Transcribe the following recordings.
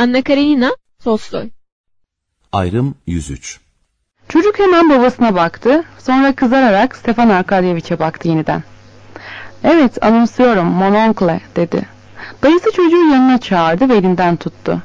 Anna Karenina, Tolstoy. Ayrım 103. Çocuk hemen babasına baktı, sonra kızararak Stefan Arkadyeviç'e baktı yeniden. Evet, anımsıyorum, mon oncle, dedi. Dayısı çocuğu yanına çağırdı ve elinden tuttu.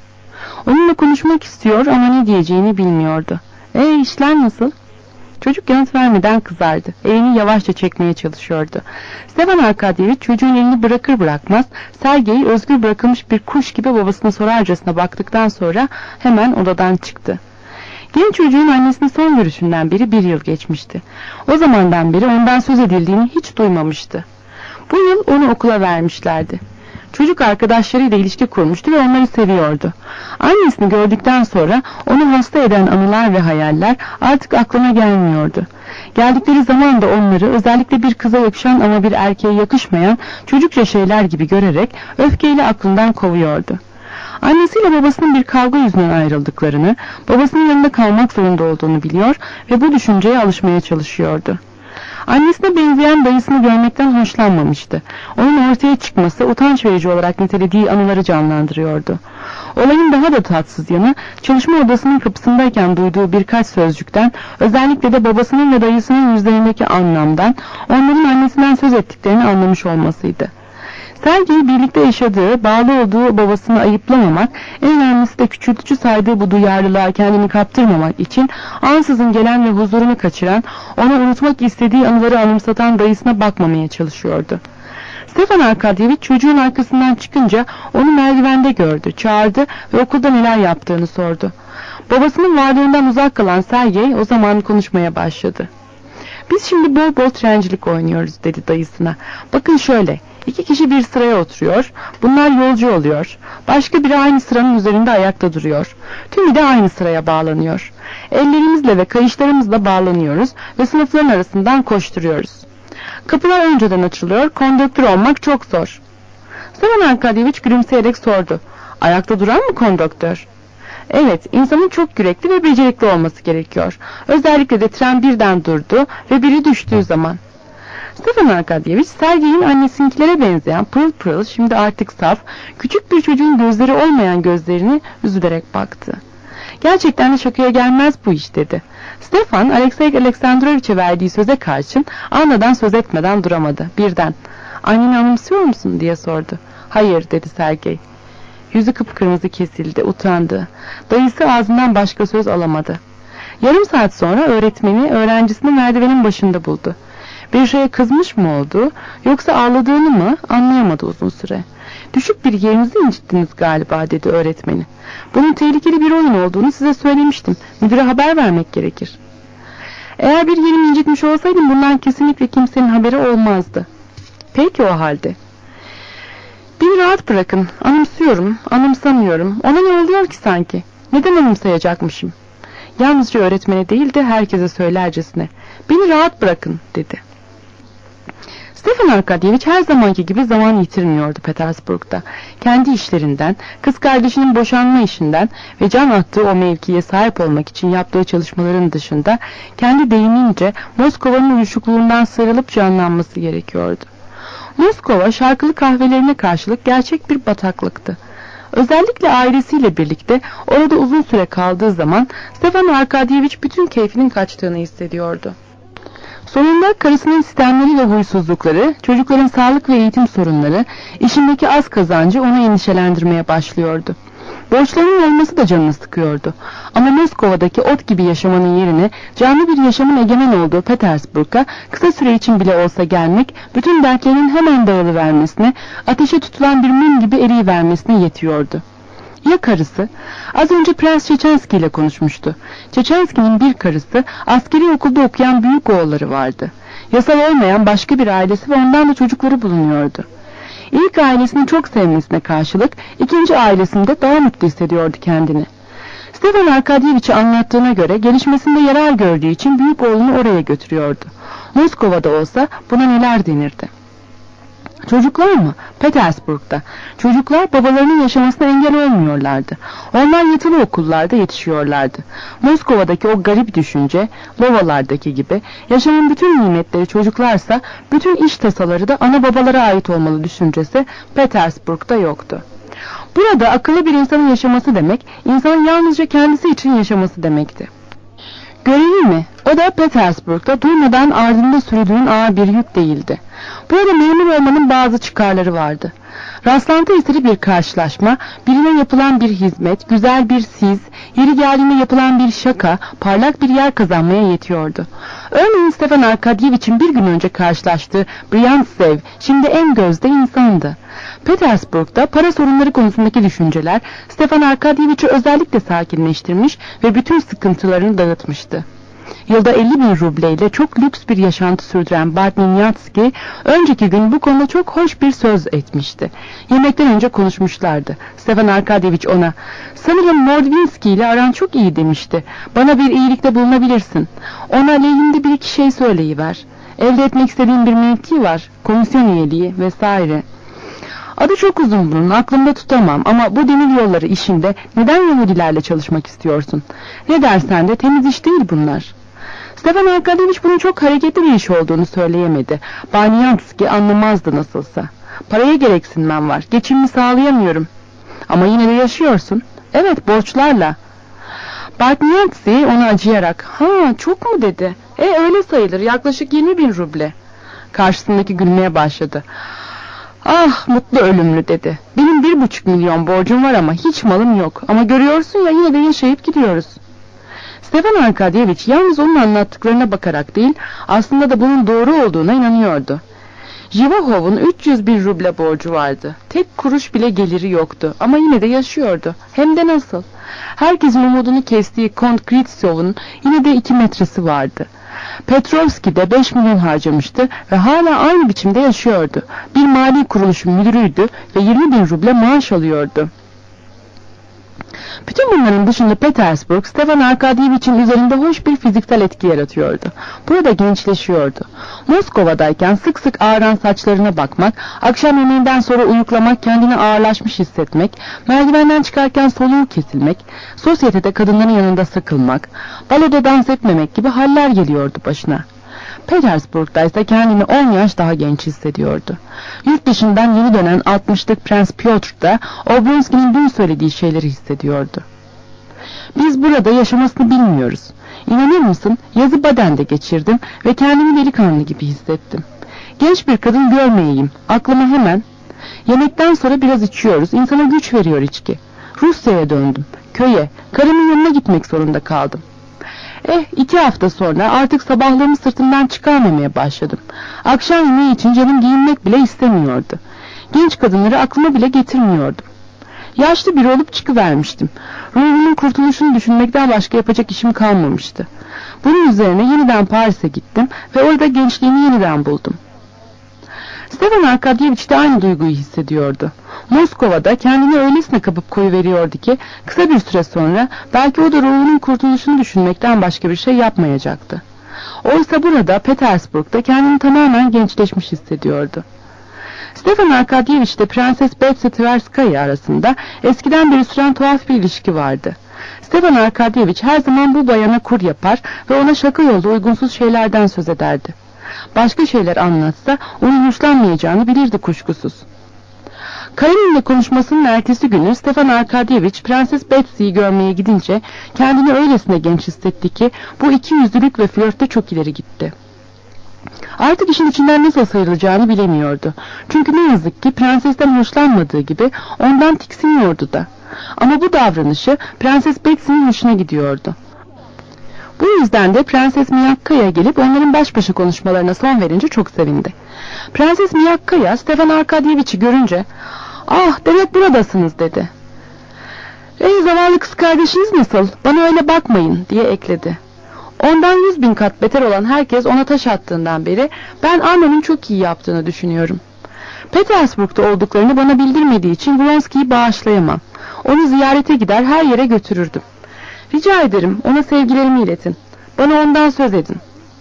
Onunla konuşmak istiyor ama ne diyeceğini bilmiyordu. İşler nasıl? Çocuk yanıt vermeden kızardı. Elini yavaşça çekmeye çalışıyordu. Stefan Arkadyeviç çocuğun elini bırakır bırakmaz Sergey'i özgür bırakılmış bir kuş gibi babasına sorarcasına baktıktan sonra hemen odadan çıktı. Genç çocuğun annesinin son görüşünden beri 1 yıl geçmişti. O zamandan beri ondan söz edildiğini hiç duymamıştı. Bu yıl onu okula vermişlerdi. Çocuk arkadaşlarıyla ilişki kurmuştu ve onları seviyordu. Annesini gördükten sonra onu hasta eden anılar ve hayaller artık aklına gelmiyordu. Geldikleri zaman da onları özellikle bir kıza yakışan ama bir erkeğe yakışmayan çocukça şeyler gibi görerek öfkeyle aklından kovuyordu. Annesiyle babasının bir kavga yüzünden ayrıldıklarını, babasının yanında kalmak zorunda olduğunu biliyor ve bu düşünceye alışmaya çalışıyordu. Annesine benzeyen dayısını görmekten hoşlanmamıştı. Onun ortaya çıkması utanç verici olarak nitelediği anıları canlandırıyordu. Olayın daha da tatsız yanı, çalışma odasının kapısındayken duyduğu birkaç sözcükten, özellikle de babasının ve dayısının yüzlerindeki anlamdan, onların annesinden söz ettiklerini anlamış olmasıydı. Sergey birlikte yaşadığı, bağlı olduğu babasını ayıplamamak, en önemlisi de küçültücü saydığı bu duyarlılığa kendini kaptırmamak için ansızın gelen ve huzurunu kaçıran, onu unutmak istediği anıları anımsatan dayısına bakmamaya çalışıyordu. Stefan Arkadyeviç çocuğun arkasından çıkınca onu merdivende gördü, çağırdı ve okulda neler yaptığını sordu. Babasının varlığından uzak kalan Sergey o zaman konuşmaya başladı. Biz şimdi bol bol trencilik oynuyoruz, dedi dayısına. Bakın şöyle. 2 kişi bir sıraya oturuyor. Bunlar yolcu oluyor. Başka biri aynı sıranın üzerinde ayakta duruyor. Tümü de aynı sıraya bağlanıyor. Ellerimizle ve kayışlarımızla bağlanıyoruz ve sınıfların arasından koşturuyoruz. Kapılar önceden açılıyor. Konduktör olmak çok zor. Stefan Arkadyeviç gülümseyerek sordu. Ayakta duran mı konduktör? Evet, insanın çok yürekli ve becerikli olması gerekiyor. Özellikle de tren birden durdu ve biri düştüğü zaman. Stefan Arkadyeviç, Sergey'in annesinkilere benzeyen pırıl pırıl, şimdi artık saf, küçük bir çocuğun gözleri olmayan gözlerini üzülerek baktı. Gerçekten de şakaya gelmez bu iş, dedi. Stefan, Alexey Aleksandroviç'e verdiği söze karşın Anna'dan söz etmeden duramadı. Birden, anneni anımsıyor musun, diye sordu. Hayır, dedi Sergey. Yüzü kıpkırmızı kesildi, utandı. Dayısı ağzından başka söz alamadı. Yarım saat sonra öğretmeni öğrencisini merdivenin başında buldu. Bir şeye kızmış mı oldu, yoksa ağladığını mı anlayamadı uzun süre. Düşük bir yerinizi incittiniz galiba, dedi öğretmeni. Bunun tehlikeli bir oyun olduğunu size söylemiştim. Müdüre haber vermek gerekir. Eğer bir yerimi incitmiş olsaydım bundan kesinlikle kimsenin haberi olmazdı. Peki o halde. Beni rahat bırakın. Anımsıyorum, anımsamıyorum. Ona ne oluyor ki sanki? Neden anımsayacakmışım? Yalnızca öğretmene değil de herkese söylercesine. Beni rahat bırakın, dedi. Stefan Arkadyeviç her zamanki gibi zaman yitirmiyordu Petersburg'da. Kendi işlerinden, kız kardeşinin boşanma işinden ve can attığı o mevkiye sahip olmak için yaptığı çalışmaların dışında kendi deyimince Moskova'nın uyuşukluğundan sıyrılıp canlanması gerekiyordu. Moskova şarkılı kahvelerine karşılık gerçek bir bataklıktı. Özellikle ailesiyle birlikte orada uzun süre kaldığı zaman Stefan Arkadyeviç bütün keyfinin kaçtığını hissediyordu. Sonunda karısının sistemleri ve huysuzlukları, çocukların sağlık ve eğitim sorunları, işindeki az kazancı onu endişelendirmeye başlıyordu. Borçlarının olması da canını sıkıyordu. Ama Moskova'daki ot gibi yaşamanın yerine canlı bir yaşamın egemen olduğu Petersburg'a kısa süre için bile olsa gelmek, bütün dertlerinin hemen dağılıvermesine, ateşe tutulan bir mum gibi eriyivermesine yetiyordu. Ya karısı? Az önce Prens Çeçenski ile konuşmuştu. Çeçenski'nin bir karısı, askeri okulda okuyan büyük oğulları vardı. Yasal olmayan başka bir ailesi ve ondan da çocukları bulunuyordu. İlk ailesini çok sevmesine karşılık, ikinci ailesinde daha mutlu hissediyordu kendini. Stefan Arkadyeviç'e anlattığına göre gelişmesinde yarar gördüğü için büyük oğlunu oraya götürüyordu. Moskova'da olsa buna neler denirdi? Çocuklar mı? Petersburg'da. Çocuklar babalarının yaşamasına engel olmuyorlardı. Onlar yatılı okullarda yetişiyorlardı. Moskova'daki o garip düşünce, Lovalardaki gibi, yaşamın bütün nimetleri çocuklarsa, bütün iş tasaları da ana babalara ait olmalı düşüncesi Petersburg'da yoktu. Burada akıllı bir insanın yaşaması demek, insanın yalnızca kendisi için yaşaması demekti. Görevi mi? O da Petersburg'da durmadan ardında sürdüğün ağır bir yük değildi. Burada memur olmanın bazı çıkarları vardı. Rastlantı eseri bir karşılaşma, birine yapılan bir hizmet, güzel bir siz, yeri geldiğinde yapılan bir şaka, parlak bir yer kazanmaya yetiyordu. Örneğin Stefan Arkadyevich'in bir gün önce karşılaştığı Briantsev, şimdi en gözde insandı. Petersburg'da para sorunları konusundaki düşünceler Stefan Arkadyevich'i özellikle sakinleştirmiş ve bütün sıkıntılarını dağıtmıştı. Yılda 50.000 rubleyle çok lüks bir yaşantı sürdüren Bartninyatski önceki gün bu konuda çok hoş bir söz etmişti. Yemekten önce konuşmuşlardı. Stefan Arkadyevich ona, "Sanırım Mordvinsky ile aran çok iyi," demişti. "Bana bir iyilikte bulunabilirsin. Ona lehinde bir iki şey söyleyiver. Elde etmek istediğim bir mevki var, komisyon üyeliği vesaire." Adı çok uzun bunun, aklımda tutamam ama bu demir yolları işinde neden Yahudilerle çalışmak istiyorsun? Ne dersen de temiz iş değil bunlar. Stefan Arkadyevich bunun çok hareketli bir iş olduğunu söyleyemedi. Bartninyatski anlamazdı nasılsa. "Paraya gereksinmem var, geçimimi sağlayamıyorum." "Ama yine de yaşıyorsun." "Evet, borçlarla." Bartninyatski ona acıyarak, "Ha, çok mu?" dedi. Öyle sayılır, yaklaşık 20.000 ruble. Karşısındaki gülmeye başladı. "Ah, mutlu ölümlü," dedi. "Benim 1,5 milyon borcum var ama hiç malım yok. Ama görüyorsun ya, yine de yaşayıp gidiyoruz." Stefan Arkadyevich yalnız onun anlattıklarına bakarak değil, aslında da bunun doğru olduğuna inanıyordu. Jivahov'un 301 ruble borcu vardı. Tek kuruş bile geliri yoktu ama yine de yaşıyordu. Hem de nasıl? Herkesin umudunu kestiği Kont Kritsov'un yine de 2 metresi vardı. Petrovski de 5 milyon harcamıştı ve hala aynı biçimde yaşıyordu. Bir mali kuruluşun müdürüydü ve 20.000 ruble maaş alıyordu. Bütün bunların dışında Petersburg, Stefan Arkadyevich'in üzerinde hoş bir fiziksel etki yaratıyordu. Burada gençleşiyordu. Moskova'dayken sık sık ağaran saçlarına bakmak, akşam yemeğinden sonra uyuklamak, kendini ağırlaşmış hissetmek, merdivenden çıkarken soluğu kesilmek, sosyetede kadınların yanında sıkılmak, baloda dans etmemek gibi haller geliyordu başına. Petersburg'da ise kendini 10 yaş daha genç hissediyordu. Yurt dışından yeni dönen 60'lık Prens Piotr da Oblonsky'nin dün söylediği şeyleri hissediyordu. "Biz burada yaşamasını bilmiyoruz. İnanır mısın, yazı Baden'de geçirdim ve kendimi delikanlı gibi hissettim. Genç bir kadın görmeyeyim, aklıma hemen. Yemekten sonra biraz içiyoruz, insana güç veriyor içki. Rusya'ya döndüm, köye, karımın yanına gitmek zorunda kaldım. 2 hafta sonra artık sabahlığımı sırtımdan çıkarmamaya başladım. Akşam yemeği için canım giyinmek bile istemiyordu. Genç kadınları aklıma bile getirmiyordum. Yaşlı biri olup çıkıvermiştim. Ruhumun kurtuluşunu düşünmekten başka yapacak işim kalmamıştı. Bunun üzerine yeniden Paris'e gittim ve orada gençliğimi yeniden buldum." Stefan Arkadyevich de aynı duyguyu hissediyordu. Moskova'da kendini öylesine kapıp koyuveriyordu ki kısa bir süre sonra belki o da ruhunun kurtuluşunu düşünmekten başka bir şey yapmayacaktı. Oysa burada Petersburg'da kendini tamamen gençleşmiş hissediyordu. Stefan Arkadyevich ile Prenses Betsy Tverskaya arasında eskiden beri süren tuhaf bir ilişki vardı. Stefan Arkadyevich her zaman bu bayana kur yapar ve ona şaka yolda uygunsuz şeylerden söz ederdi. Başka şeyler anlatsa onun hoşlanmayacağını bilirdi kuşkusuz. Karenin'le konuşmasının ertesi günü Stefan Arkadyevich Prenses Betsy'yi görmeye gidince kendini öylesine genç hissetti ki bu ikiyüzlülük ve flörtte çok ileri gitti. Artık işin içinden nasıl sıyrılacağını bilemiyordu. Çünkü ne yazık ki prensesten hoşlanmadığı gibi ondan tiksiniyordu da. Ama bu davranışı Prenses Betsy'nin hoşuna gidiyordu. Bu yüzden de Prenses Miyakkaya gelip onların baş başa konuşmalarına son verince çok sevindi. Prenses Miyakkaya Stefan Arkadyevich'i görünce "Ah, demek buradasınız," dedi. "Zavallı kız kardeşiniz nasıl? Bana öyle bakmayın," diye ekledi. Ondan 100.000 kat beter olan herkes ona taş attığından beri ben Arno'nun çok iyi yaptığını düşünüyorum. Petersburg'da olduklarını bana bildirmediği için Vronsky'yi bağışlayamam. Onu ziyarete gider her yere götürürdüm. Rica ederim, ona sevgilerimi iletin. Bana ondan söz edin."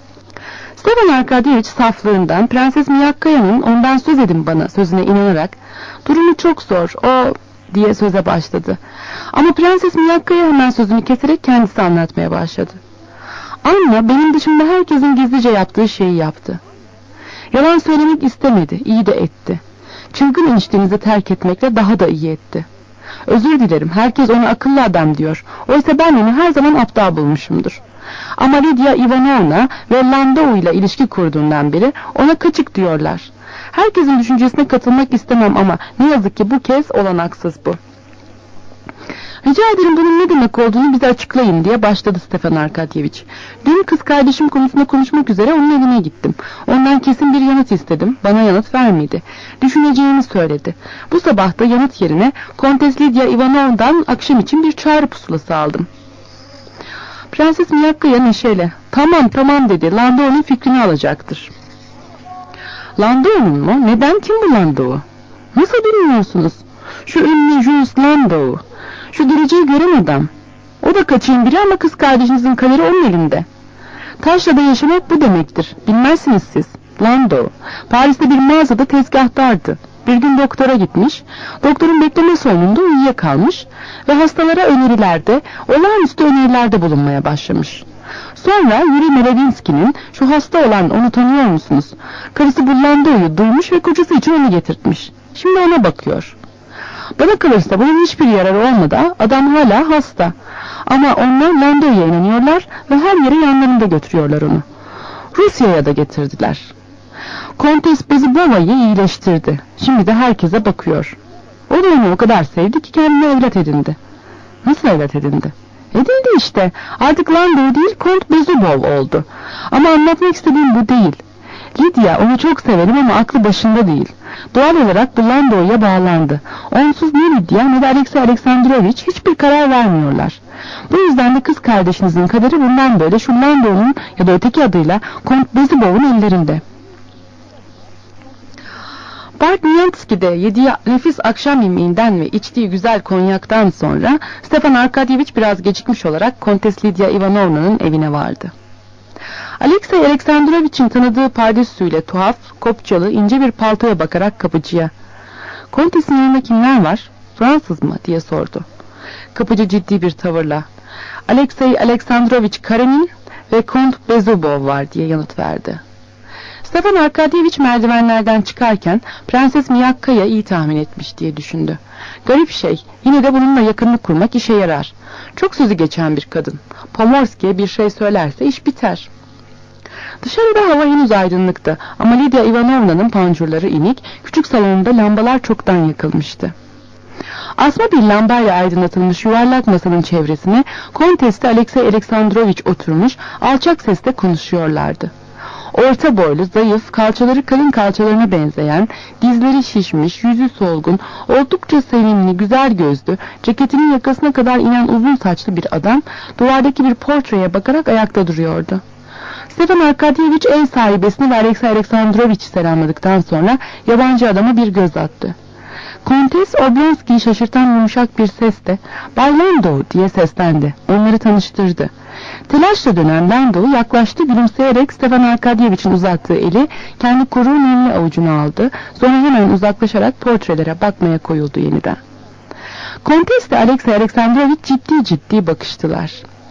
Stefan Arkadyevich saflığından Prenses Miyakkaya'nın ondan söz edin bana sözüne inanarak "Durumu çok zor, o," diye söze başladı. Ama Prenses Miyakkaya hemen sözünü keserek kendisi anlatmaya başladı. "Anna benim dışımda herkesin gizlice yaptığı şeyi yaptı. Yalan söylemek istemedi, iyi de etti. çılgın eniştenizi terk etmekle daha da iyi etti. Özür dilerim, herkes ona akıllı adam diyor. Oysa ben onu her zaman aptal bulmuşumdur. Ama Lydia Ivanovna ve Landau ile ilişki kurduğundan beri ona kaçık diyorlar. Herkesin düşüncesine katılmak istemem ama ne yazık ki bu kez olanaksız bu. Rica ederim bunun ne demek olduğunu bize açıklayın diye başladı Stefan Arkadyeviç. Dün kız kardeşim konusunda konuşmak üzere onun evine gittim. Ondan kesin bir yanıt istedim. Bana yanıt vermedi. Düşüneceğini söyledi. Bu sabah da yanıt yerine Kontes Lydia Ivanovna'dan akşam için bir çağrı pusulası aldım. Prenses Miyakkaya neşeyle tamam dedi. Landau'nun fikrini alacaktır. Landau'nun mu? Neden, kim bu Landau? Nasıl bilmiyorsunuz? Şu ünlü Jules Landau. Şu geleceği gören adam. O da kaçayım biri ama kız kardeşinizin kaderi onun elinde. Taşra'da yaşamak bu demektir. Bilmezsiniz siz. Landau. Paris'te bir mağazada tezgahtardı. Bir gün doktora gitmiş. Doktorun bekleme salonunda uyuyakalmış ve hastalara önerilerde, olağanüstü önerilerde bulunmaya başlamış. Sonra Yuri Melevinski'nin şu hasta olan, onu tanıyor musunuz? Karısı bu Landau'yu duymuş ve kocası için onu getirtmiş. Şimdi ona bakıyor. Bana kalırsa bunun hiçbir yararı olmadı. Adam hala hasta. Ama onlar Landau'ya inanıyorlar ve her yere yanlarında götürüyorlar onu. Rusya'ya da getirdiler. Kontes Bezubova'yı iyileştirdi. Şimdi de herkese bakıyor. O da onu o kadar sevdi ki kendine evlat edindi. Nasıl evlat edindi? Edildi işte. Artık Landau değil, Kont Bezubov oldu. Ama anlatmak istediğim bu değil. Lydia onu çok severim ama aklı başında değil. Doğal olarak bu Landau'ya bağlandı. Onsuz ne Lydia ne de Alexey Alexandrovich hiçbir karar vermiyorlar. Bu yüzden de kız kardeşinizin kaderi bundan böyle şu Landau'nun ya da öteki adıyla Kont Bezubov'un ellerinde. Bart Niyanski'de yediği nefis akşam yemeğinden ve içtiği güzel konyaktan sonra Stefan Arkadyeviç biraz gecikmiş olarak Kontes Lydia Ivanovna'nın evine vardı. Alexey Alexandrovich'in tanıdığı pardesüyle tuhaf, kopçalı, ince bir paltoya bakarak kapıcıya "Kontes'in yanında kimler var? Fransız mı?" diye sordu. Kapıcı ciddi bir tavırla "Alexey Alexandrovich Karenin ve Kont Bezubov var" diye yanıt verdi. Stefan Arkadyeviç merdivenlerden çıkarken Prenses Miyakkaya iyi tahmin etmiş diye düşündü. Garip şey, yine de bununla yakınlık kurmak işe yarar. Çok sözü geçen bir kadın. Pomorski'ye bir şey söylerse iş biter. Dışarıda hava henüz aydınlıktı ama Lydia Ivanovna'nın pancurları inik, küçük salonunda lambalar çoktan yakılmıştı. Asma bir lambayla aydınlatılmış yuvarlak masanın çevresine Kontes'te Alexey Alexandrovich oturmuş, alçak sesle konuşuyorlardı. Orta boylu, zayıf, kalçaları kalın kalçalarına benzeyen, dizleri şişmiş, yüzü solgun, oldukça sevimli, güzel gözlü, ceketinin yakasına kadar inen uzun saçlı bir adam, duvardaki bir portreye bakarak ayakta duruyordu. Stefan Arkadyeviç ev sahibesini ve Alexey Alexandrovich'i selamladıktan sonra yabancı adama bir göz attı. Kontes Oblonski'yi şaşırtan yumuşak bir sesle "Bay Landau" diye seslendi. Onları tanıştırdı. Telaşla dönen Landau yaklaştı, gülümseyerek Stefan Arkadyeviç'in uzattığı eli kendi kuru nemli avucuna aldı. Sonra hemen uzaklaşarak portrelere bakmaya koyuldu yeniden. Kontes ve Alexey Alexandrovich ciddi bakıştılar.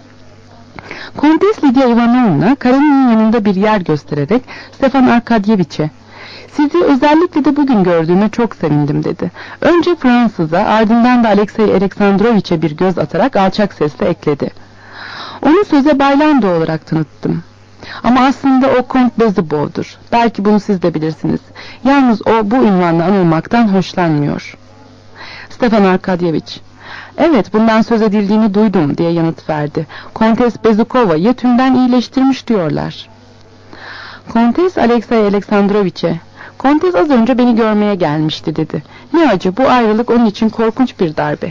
Kontes Lydia Ivanovna Karenin'in yanında bir yer göstererek Stefan Arkadyeviç'e "Sizi özellikle de bugün gördüğüme çok sevindim" dedi. Önce Fransız'a, ardından da Alexey Alexandrovich'e bir göz atarak alçak sesle ekledi. "Onu söze Bay Landau olarak tanıttım. Ama aslında o Kont Bezubov'dur. Belki bunu siz de bilirsiniz. Yalnız o bu ünvanla anılmaktan hoşlanmıyor." Stefan Arkadyeviç "Evet, bundan söz edildiğini duydum" diye yanıt verdi. "Kontes Bezukova'yı tümden iyileştirmiş diyorlar." Kontes Alexey Alexandrovich'e "Kontes az önce beni görmeye gelmişti" dedi. "Ne acı, bu ayrılık onun için korkunç bir darbe."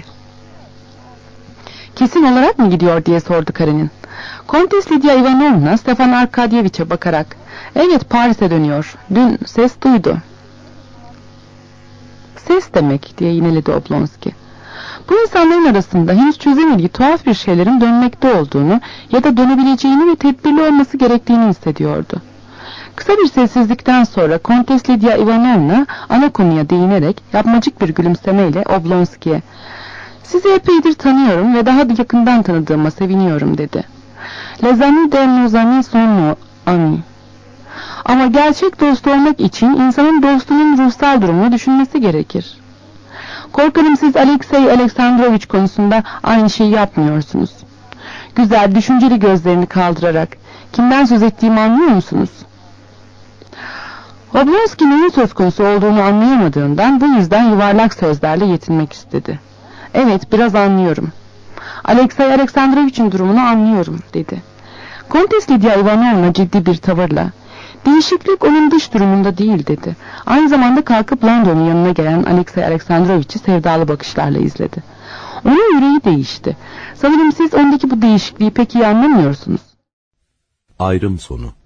"Kesin olarak mı gidiyor?" diye sordu Karenin. Kontes Lydia Ivanovna Stefan Arkadyeviç'e bakarak "Evet, Paris'e dönüyor. Dün ses duydu." "Ses demek" diye yineledi Oblonski. Bu insanların arasında henüz çözemediği tuhaf bir şeylerin dönmekte olduğunu ya da dönebileceğini ve tedbirli olması gerektiğini hissediyordu. Kısa bir sessizlikten sonra Kontes Lydia Ivanovna ana konuya değinerek yapmacık bir gülümsemeyle Oblonski'ye "Sizi epeydir tanıyorum ve daha da yakından tanıdığıma seviniyorum" dedi. "Les amis de nos amis sont nos amis." Ama gerçek dost olmak için insanın dostunun ruhsal durumunu düşünmesi gerekir. Korkarım siz Alexey Aleksandrovich konusunda aynı şeyi yapmıyorsunuz. Güzel, düşünceli gözlerini kaldırarak, kimden söz ettiğimi anlıyor musunuz? Oblonski neyin söz konusu olduğunu anlayamadığından bu yüzden yuvarlak sözlerle yetinmek istedi. Evet, biraz anlıyorum. Alexey Aleksandrovich'in durumunu anlıyorum, dedi. Kontes Lidya Ivanovna ciddi bir tavırla, değişiklik onun dış durumunda değil, dedi. Aynı zamanda kalkıp Landon'un yanına gelen Alexey Aleksandrovich'i sevdalı bakışlarla izledi. Onun yüreği değişti. Sanırım siz ondaki bu değişikliği pek iyi anlamıyorsunuz. Ayrım sonu.